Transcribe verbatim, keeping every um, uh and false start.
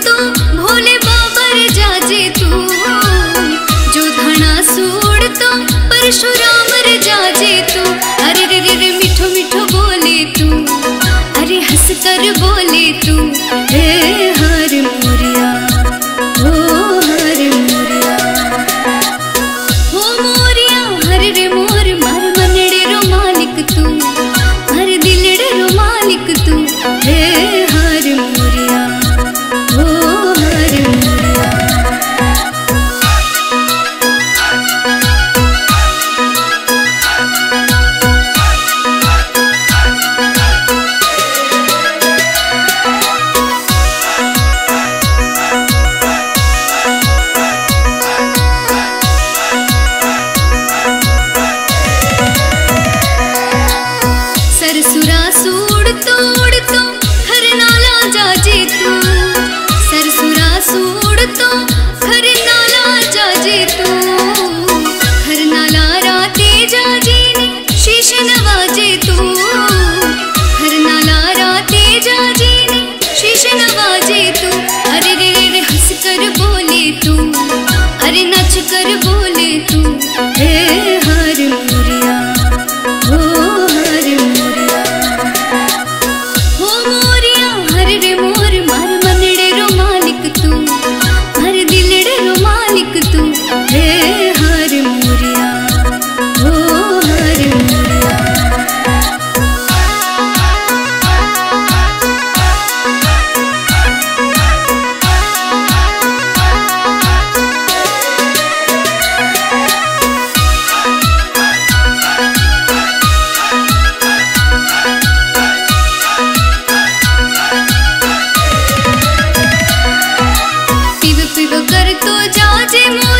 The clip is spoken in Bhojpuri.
तो भोले बाबर जाजे तू, जो धना सूड़ तो परशुराम रे जाजे तू। अरे रे रे रे मिठो मिठो बोले तू, अरे हंस कर बोले तू, हे हर मोरिया ओ हर मोरिया, हो मोरिया हर रे मोर मार मनड़े रो मालिक तू, हर दिलड़े रो मालिक तू, हे हर मोरिया ओ हर मोरिया। सरसुरा सूड़ तोड़ तो घर नाला जाजे तू, सरसुरा सूड़ तो घर नाला जाजे तू, घर नाला राते जाजे ने शीश नवाजे तू, घर नाला राते जाजे ने शीश नवाजे तू। अरे रे रे रे हंस कर बोले तू, अरे नच कर बोले तू, हे हर मोरिया ओ हर मोरिया, हो मोरिया हर रे मोर मार मनड़े रो मालिक तू, हर दिलड़े रो मालिक तू, हे हर मोरिया ओ हर मोरिया। पिब पिब कर तो जाजे मोर